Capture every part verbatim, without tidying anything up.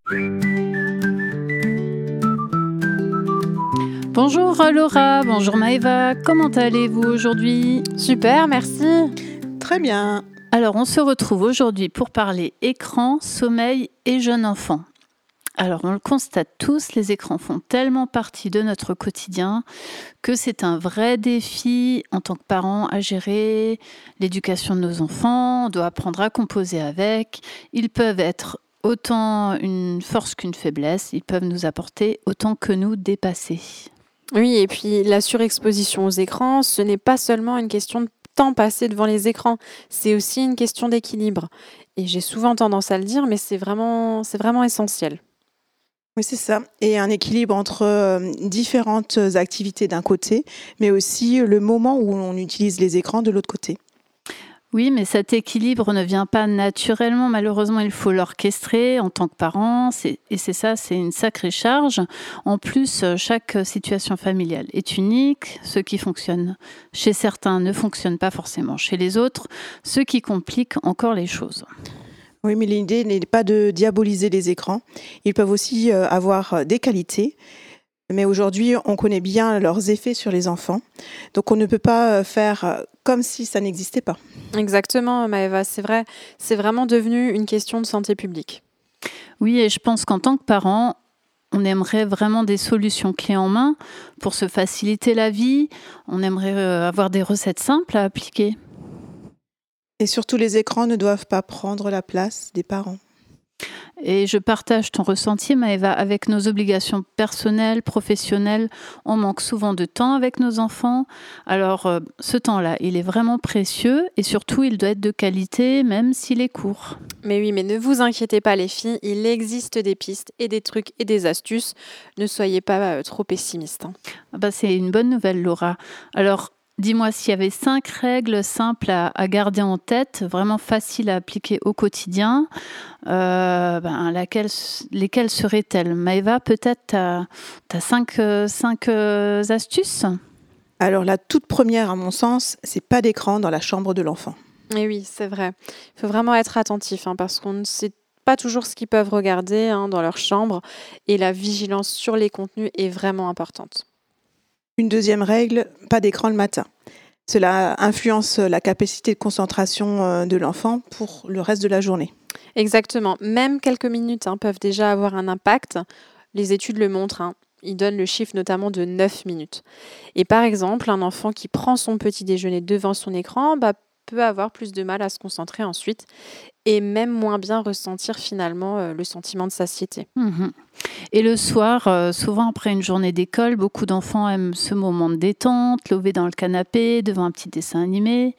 Bonjour Laura, bonjour Maëva, comment allez-vous aujourd'hui? Super, merci. Très bien. Alors on se retrouve aujourd'hui pour parler écran, sommeil et jeune enfant. Alors on le constate tous, les écrans font tellement partie de notre quotidien que c'est un vrai défi en tant que parents à gérer l'éducation de nos enfants, on doit apprendre à composer avec, ils peuvent être autant une force qu'une faiblesse, ils peuvent nous apporter autant que nous dépasser. Oui, et puis la surexposition aux écrans, ce n'est pas seulement une question de temps passé devant les écrans, c'est aussi une question d'équilibre. Et j'ai souvent tendance à le dire, mais c'est vraiment, c'est vraiment essentiel. Oui, c'est ça. Et un équilibre entre euh, différentes activités d'un côté, mais aussi le moment où on utilise les écrans de l'autre côté. Oui, mais cet équilibre ne vient pas naturellement. Malheureusement, il faut l'orchestrer en tant que parent. C'est, et c'est ça, c'est une sacrée charge. En plus, chaque situation familiale est unique. Ce qui fonctionne chez certains ne fonctionne pas forcément chez les autres, ce qui complique encore les choses. Oui, mais l'idée n'est pas de diaboliser les écrans. Ils peuvent aussi euh, avoir des qualités. Mais aujourd'hui, on connaît bien leurs effets sur les enfants. Donc, on ne peut pas faire comme si ça n'existait pas. Exactement, Maëva, c'est vrai, c'est vraiment devenu une question de santé publique. Oui, et je pense qu'en tant que parent, on aimerait vraiment des solutions clés en main pour se faciliter la vie. On aimerait avoir des recettes simples à appliquer. Et surtout, les écrans ne doivent pas prendre la place des parents. Et je partage ton ressenti, Maëva, avec nos obligations personnelles, professionnelles. On manque souvent de temps avec nos enfants. Alors, euh, ce temps-là, il est vraiment précieux et surtout, il doit être de qualité, même s'il est court. Mais oui, mais ne vous inquiétez pas les filles, il existe des pistes et des trucs et des astuces. Ne soyez pas euh, trop pessimistes. Hein. Ah bah, c'est une bonne nouvelle, Laura. Alors, dis-moi s'il y avait cinq règles simples à, à garder en tête, vraiment faciles à appliquer au quotidien, euh, ben, laquelle, lesquelles seraient-elles? Maëva, peut-être tu as cinq, euh, cinq euh, astuces? Alors, la toute première, à mon sens, c'est pas d'écran dans la chambre de l'enfant. Et oui, c'est vrai. Il faut vraiment être attentif hein, parce qu'on ne sait pas toujours ce qu'ils peuvent regarder hein, dans leur chambre et la vigilance sur les contenus est vraiment importante. Une deuxième règle, pas d'écran le matin. Cela influence la capacité de concentration de l'enfant pour le reste de la journée. Exactement. Même quelques minutes hein, peuvent déjà avoir un impact. Les études le montrent. Hein. Ils donnent le chiffre notamment de neuf minutes. Et par exemple, un enfant qui prend son petit déjeuner devant son écran bah, peut avoir plus de mal à se concentrer ensuite et même moins bien ressentir finalement euh, le sentiment de satiété. Mmh. Et le soir, euh, souvent après une journée d'école, beaucoup d'enfants aiment ce moment de détente, lever dans le canapé, devant un petit dessin animé.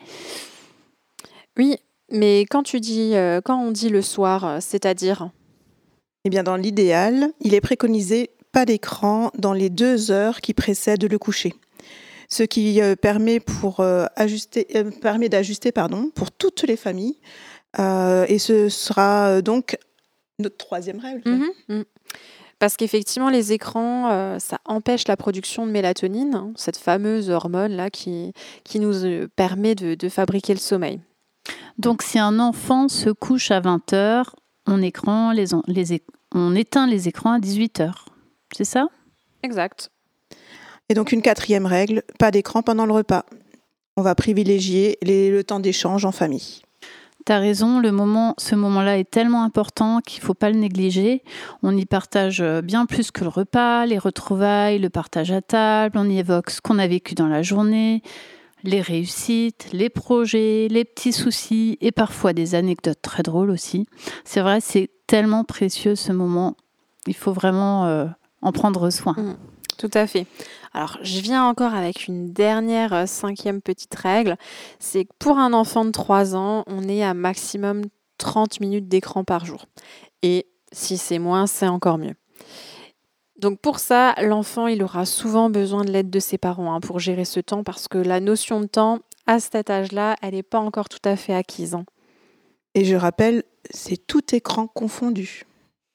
Oui, mais quand tu dis, euh, quand on dit le soir, euh, c'est-à-dire Eh bien, dans l'idéal, il est préconisé pas d'écran dans les deux heures qui précèdent le coucher. Ce qui euh, permet, pour, euh, ajuster, euh, permet d'ajuster pardon, pour toutes les familles. Euh, et ce sera euh, donc notre troisième règle. Mhm, mhm. Parce qu'effectivement, les écrans, euh, ça empêche la production de mélatonine, hein, cette fameuse hormone-là qui, qui nous euh, permet de, de fabriquer le sommeil. Donc si un enfant se couche à vingt heures, on, écran, les, les, on éteint les écrans à dix-huit heures. C'est ça? Exact. Et donc une quatrième règle, pas d'écran pendant le repas. On va privilégier les, le temps d'échange en famille. Tu as raison, le moment, ce moment-là est tellement important qu'il ne faut pas le négliger. On y partage bien plus que le repas, les retrouvailles, le partage à table, on y évoque ce qu'on a vécu dans la journée, les réussites, les projets, les petits soucis et parfois des anecdotes très drôles aussi. C'est vrai, c'est tellement précieux ce moment. Il faut vraiment euh, en prendre soin. Mmh, tout à fait. Alors, je viens encore avec une dernière euh, cinquième petite règle. C'est que pour un enfant de trois ans, on est à maximum trente minutes d'écran par jour. Et si c'est moins, c'est encore mieux. Donc pour ça, l'enfant, il aura souvent besoin de l'aide de ses parents hein, pour gérer ce temps parce que la notion de temps, à cet âge-là, elle n'est pas encore tout à fait acquise. Hein. Et je rappelle, c'est tout écran confondu.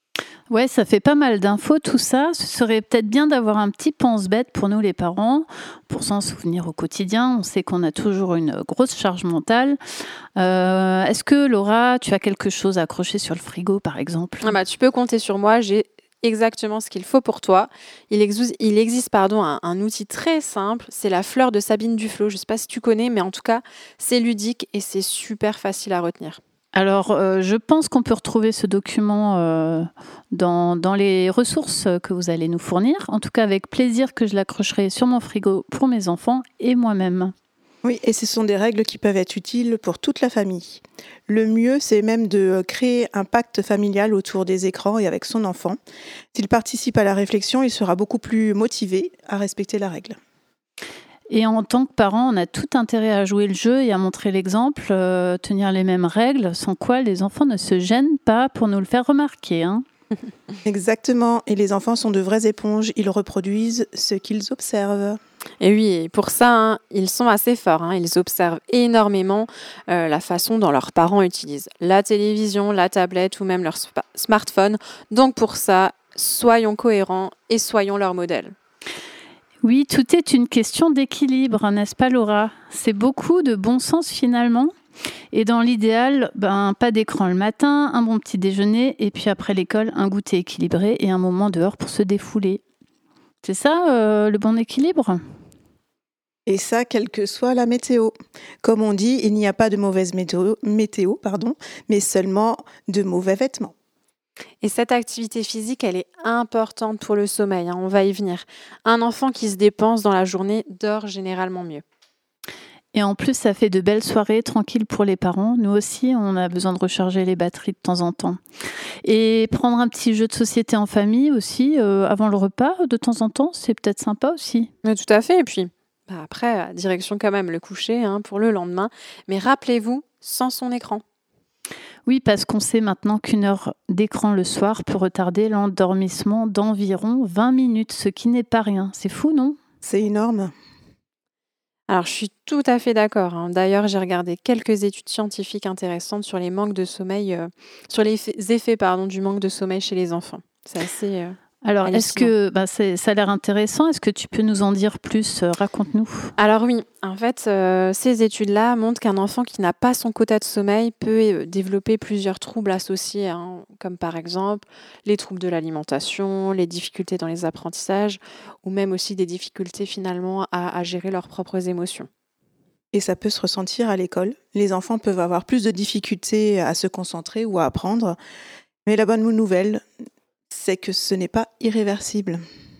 Ouais, ça fait pas mal d'infos tout ça. Ce serait peut-être bien d'avoir un petit pense-bête pour nous les parents, pour s'en souvenir au quotidien. On sait qu'on a toujours une grosse charge mentale. Euh, est-ce que Laura, tu as quelque chose à accrocher sur le frigo par exemple? Ah bah, tu peux compter sur moi, j'ai exactement ce qu'il faut pour toi. Il, exu- il existe pardon, un, un outil très simple, c'est la fleur de Sabine Duflo. Je ne sais pas si tu connais, mais en tout cas, c'est ludique et c'est super facile à retenir. Alors, euh, je pense qu'on peut retrouver ce document euh, dans, dans les ressources que vous allez nous fournir. En tout cas, avec plaisir que je l'accrocherai sur mon frigo pour mes enfants et moi-même. Oui, et ce sont des règles qui peuvent être utiles pour toute la famille. Le mieux, c'est même de créer un pacte familial autour des écrans et avec son enfant. S'il participe à la réflexion, il sera beaucoup plus motivé à respecter la règle. Et en tant que parent, on a tout intérêt à jouer le jeu et à montrer l'exemple, euh, tenir les mêmes règles, sans quoi les enfants ne se gênent pas pour nous le faire remarquer, hein. Exactement, et les enfants sont de vraies éponges, ils reproduisent ce qu'ils observent. Et oui, et pour ça, hein, ils sont assez forts. Hein. Ils observent énormément euh, la façon dont leurs parents utilisent la télévision, la tablette ou même leur spa- smartphone. Donc pour ça, soyons cohérents et soyons leur modèle. Oui, tout est une question d'équilibre, n'est-ce pas Laura? C'est beaucoup de bon sens finalement. Et dans l'idéal, ben, pas d'écran le matin, un bon petit déjeuner, et puis après l'école, un goûter équilibré et un moment dehors pour se défouler. C'est ça euh, le bon équilibre? Et ça, quelle que soit la météo. Comme on dit, il n'y a pas de mauvaise météo, météo pardon, mais seulement de mauvais vêtements. Et cette activité physique, elle est importante pour le sommeil. Hein, on va y venir. Un enfant qui se dépense dans la journée dort généralement mieux. Et en plus, ça fait de belles soirées tranquilles pour les parents. Nous aussi, on a besoin de recharger les batteries de temps en temps. Et prendre un petit jeu de société en famille aussi, euh, avant le repas, de temps en temps, c'est peut-être sympa aussi. Mais tout à fait. Et puis, bah après, direction quand même le coucher hein, pour le lendemain. Mais rappelez-vous, sans son écran. Oui, parce qu'on sait maintenant qu'une heure d'écran le soir peut retarder l'endormissement d'environ vingt minutes, ce qui n'est pas rien. C'est fou, non? C'est énorme. Alors, je suis tout à fait d'accord. hein. D'ailleurs, j'ai regardé quelques études scientifiques intéressantes sur les manques de sommeil, euh, sur les effets, effets, pardon, du manque de sommeil chez les enfants. C'est assez euh, Alors, est-ce hallucinant. que bah, c'est- ça a l'air intéressant? Est-ce que tu peux nous en dire plus? Euh, Raconte-nous. Alors oui, en fait, euh, ces études-là montrent qu'un enfant qui n'a pas son quota de sommeil peut euh, développer plusieurs troubles associés, hein, comme par exemple les troubles de l'alimentation, les difficultés dans les apprentissages, ou même aussi des difficultés finalement à, à gérer leurs propres émotions. Et ça peut se ressentir à l'école. Les enfants peuvent avoir plus de difficultés à se concentrer ou à apprendre. Mais la bonne nouvelle, c'est que ce n'est pas irréversible.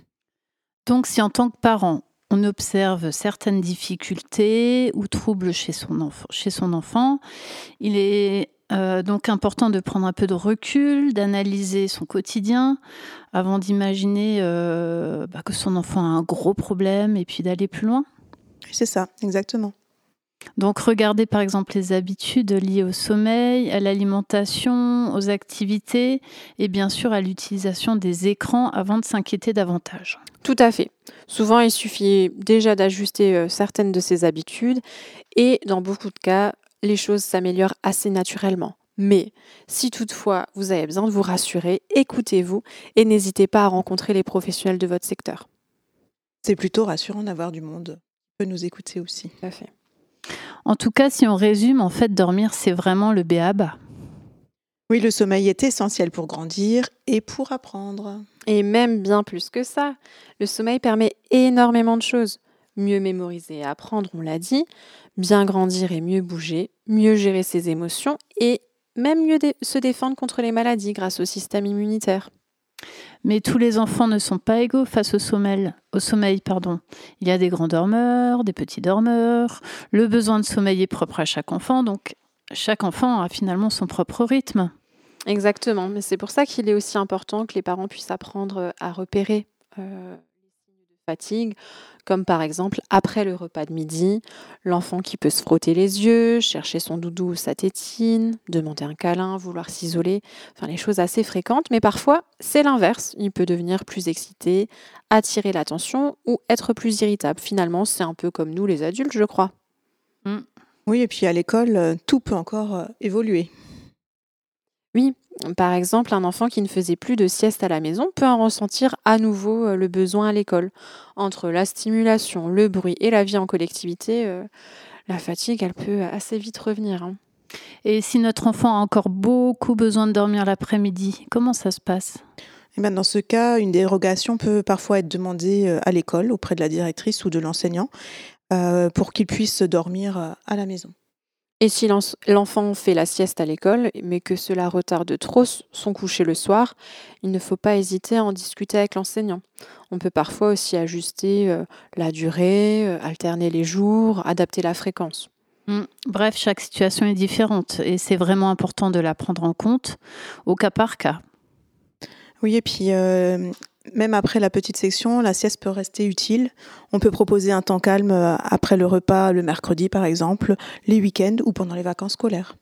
Donc, si en tant que parent, on observe certaines difficultés ou troubles chez son enfant, chez son enfant, il est euh, donc important de prendre un peu de recul, d'analyser son quotidien avant d'imaginer euh, bah, que son enfant a un gros problème et puis d'aller plus loin. C'est ça, exactement. Donc, regarder par exemple les habitudes liées au sommeil, à l'alimentation, aux activités et bien sûr à l'utilisation des écrans avant de s'inquiéter davantage. Tout à fait. Souvent, il suffit déjà d'ajuster euh, certaines de ces habitudes et dans beaucoup de cas, les choses s'améliorent assez naturellement. Mais si toutefois vous avez besoin de vous rassurer, écoutez-vous et n'hésitez pas à rencontrer les professionnels de votre secteur. C'est plutôt rassurant d'avoir du monde qui peut nous écouter aussi. Tout à fait. En tout cas, si on résume, en fait, dormir, c'est vraiment le b a ba. Oui, le sommeil est essentiel pour grandir et pour apprendre. Et même bien plus que ça, le sommeil permet énormément de choses. Mieux mémoriser et apprendre, on l'a dit, bien grandir et mieux bouger, mieux gérer ses émotions et même mieux dé- se défendre contre les maladies grâce au système immunitaire. Mais tous les enfants ne sont pas égaux face au sommeil. Au sommeil, pardon. Il y a des grands dormeurs, des petits dormeurs. Le besoin de sommeil est propre à chaque enfant, donc chaque enfant a finalement son propre rythme. Exactement, mais c'est pour ça qu'il est aussi important que les parents puissent apprendre à repérer euh, les signes de fatigue, comme par exemple après le repas de midi, l'enfant qui peut se frotter les yeux, chercher son doudou ou sa tétine, demander un câlin, vouloir s'isoler, enfin les choses assez fréquentes, mais parfois c'est l'inverse, il peut devenir plus excité, attirer l'attention ou être plus irritable. Finalement, c'est un peu comme nous les adultes, je crois. Oui, et puis à l'école, euh, tout peut encore euh, évoluer. Oui, par exemple, un enfant qui ne faisait plus de sieste à la maison peut en ressentir à nouveau euh, le besoin à l'école. Entre la stimulation, le bruit et la vie en collectivité, euh, la fatigue, elle peut assez vite revenir, hein. Et si notre enfant a encore beaucoup besoin de dormir l'après-midi, comment ça se passe? Et ben, dans ce cas, une dérogation peut parfois être demandée euh, à l'école auprès de la directrice ou de l'enseignant euh, pour qu'il puisse dormir euh, à la maison. Et si l'en- l'enfant fait la sieste à l'école, mais que cela retarde trop s- son coucher le soir, il ne faut pas hésiter à en discuter avec l'enseignant. On peut parfois aussi ajuster euh, la durée, euh, alterner les jours, adapter la fréquence. Mm. Bref, chaque situation est différente et c'est vraiment important de la prendre en compte au cas par cas. Oui, et puis euh, même après la petite section, la sieste peut rester utile. On peut proposer un temps calme euh, après le repas, le mercredi par exemple, les week-ends ou pendant les vacances scolaires.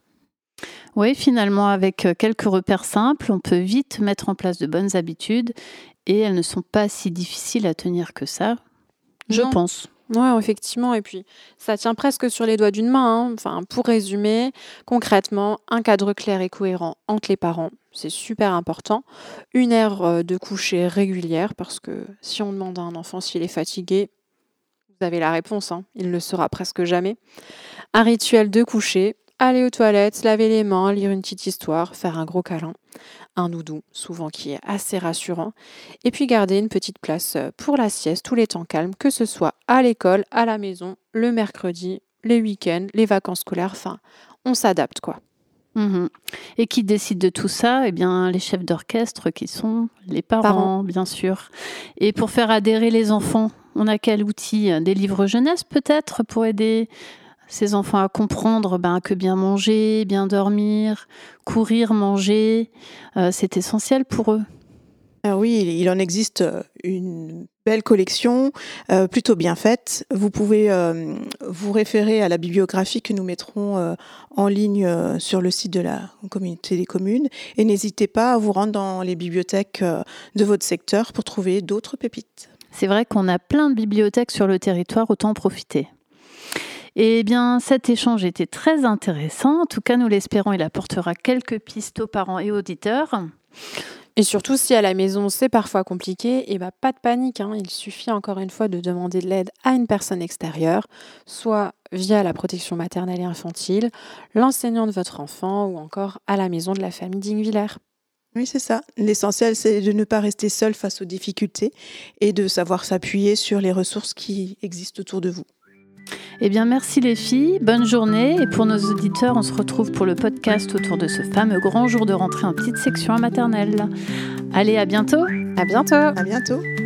Oui, finalement, avec euh, quelques repères simples, on peut vite mettre en place de bonnes habitudes et elles ne sont pas si difficiles à tenir que ça, je Non. pense. Ouais, effectivement. Et puis, ça tient presque sur les doigts d'une main, hein. Enfin, pour résumer, concrètement, un cadre clair et cohérent entre les parents, c'est super important. Une heure euh, de coucher régulière, parce que si on demande à un enfant s'il est fatigué, vous avez la réponse, hein, il ne le sera presque jamais. Un rituel de coucher, aller aux toilettes, se laver les mains, lire une petite histoire, faire un gros câlin, un doudou, souvent qui est assez rassurant, et puis garder une petite place euh, pour la sieste, tous les temps calmes, que ce soit à l'école, à la maison, le mercredi, les week-ends, les vacances scolaires, enfin, on s'adapte quoi. Mhm. Et qui décide de tout ça? Eh bien, les chefs d'orchestre qui sont les parents, Parents. bien sûr. Et pour faire adhérer les enfants, on a quel outil? Des livres jeunesse peut-être pour aider ces enfants à comprendre ben, que bien manger, bien dormir, courir, manger, euh, c'est essentiel pour eux. Ah oui, il en existe euh, une belle collection, euh, plutôt bien faite. Vous pouvez euh, vous référer à la bibliographie que nous mettrons euh, en ligne euh, sur le site de la communauté des communes. Et n'hésitez pas à vous rendre dans les bibliothèques euh, de votre secteur pour trouver d'autres pépites. C'est vrai qu'on a plein de bibliothèques sur le territoire, autant en profiter. Eh bien, cet échange était très intéressant. En tout cas, nous l'espérons, il apportera quelques pistes aux parents et auditeurs. Et surtout, si à la maison c'est parfois compliqué, et bah, pas de panique, hein. Il suffit encore une fois de demander de l'aide à une personne extérieure, soit via la protection maternelle et infantile, l'enseignant de votre enfant ou encore à la maison de la famille Dingwiller. Oui, c'est ça. L'essentiel, c'est de ne pas rester seul face aux difficultés et de savoir s'appuyer sur les ressources qui existent autour de vous. Eh bien, merci les filles, bonne journée. Et pour nos auditeurs, on se retrouve pour le podcast autour de ce fameux grand jour de rentrée en petite section à maternelle. Allez, à bientôt. À bientôt! À bientôt!